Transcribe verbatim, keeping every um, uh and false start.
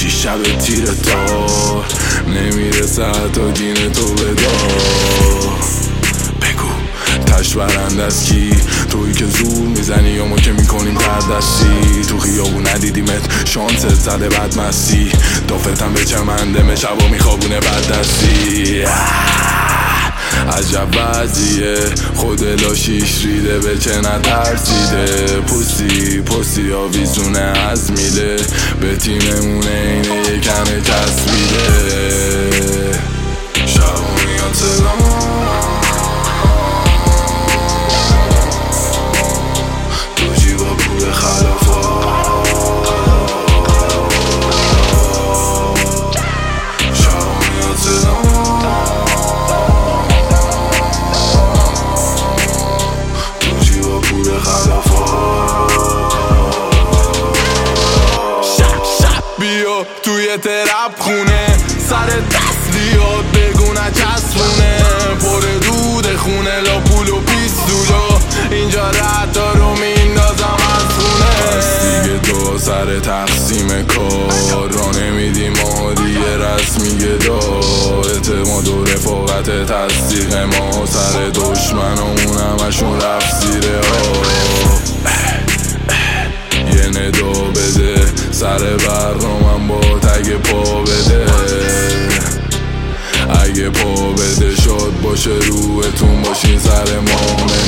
شیش شب تیر تار نمیرسه حتی دین تو بدار. بگو تش برنده از کی؟ تویی که زور میزنی یا ما که میکنیم تردستی. تو خیابون ندیدیمت شانست زده بد مستی. دافتم به چمنده شبا میخوابونه بد دستی. عجب وضعیه خود لاشیش ریده به چه نترسیده. پوسی پوسی آویزونه از میله به تیممونه اینه یه کمه چسبیده. شب میاد صدام تو جیبا پول خلافا. شب میاد صدام توی ترپ خونه سر تسلیات بگو نچسبونه. پر دود خونه لا پول و پیستولا اینجا رد رو میندازم از خونه. پس دیگه تو سر تقسیم کار را نمیدی ما دیگه رسمی گدا. اعتماد و رفاقت تصدیق ما سر دشمن همون همشون رفت زیره ها. یه ندا بده سر برنامم با تگ پا بده. اگه پا بده شاد باشه روحتون باشین سر ما.